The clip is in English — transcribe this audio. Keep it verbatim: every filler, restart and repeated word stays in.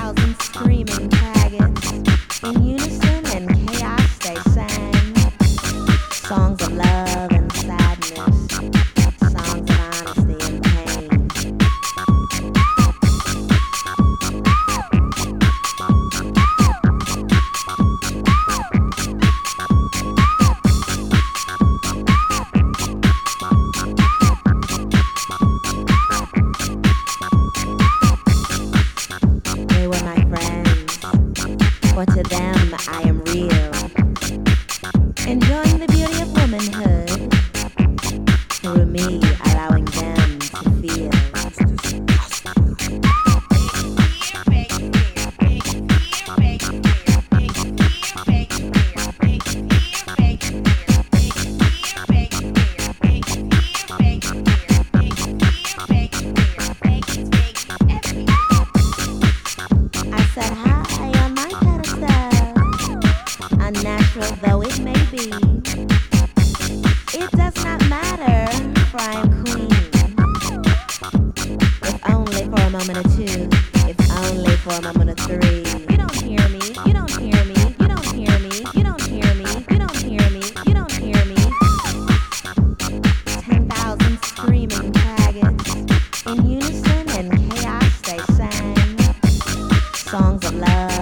thousand screaming faggots. In unison and chaos they sang songs of love and sadness, songs of honesty and pain. They were my friends, for to them I am real, enjoying the beauty of womanhood, through me allowing them to feel. I said hi on my pedestal, unnatural though it may be. It does not matter, for I am queen. If only for a moment or two, if only for a moment or three. You don't hear me, you don't hear me, you don't hear me, you don't hear me, you don't hear me, you don't hear me. Ten thousand screaming faggots, in unison and chaos they sang songs of love.